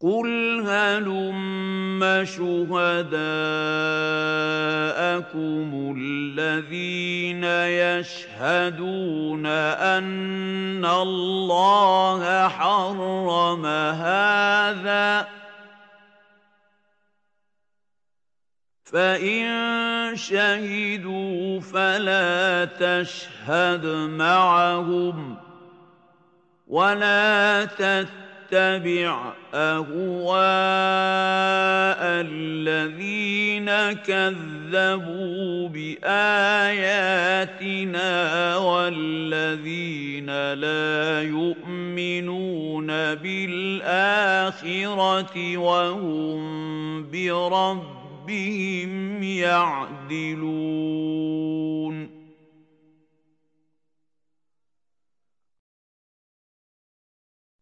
قُلْ هَلُمَّ شُهَدَاءَكُمُ الَّذِينَ يَشْهَدُونَ أَنَّ اللَّهَ حَرَّمَ هَٰذَا ۖ فَإِن شَهِدُوا فَلَا تَشْهَدْ مَعَهُمْ ۖ وَلَا تَتَّبِعْ أَهْوَاءَ الَّذِينَ كَذَّبُوا بِآيَاتِنَا وَالَّذِينَ لَا يُؤْمِنُونَ بِالْآخِرَةِ وَهُم بِرَبِّهِمْ يَعْدِلُونَ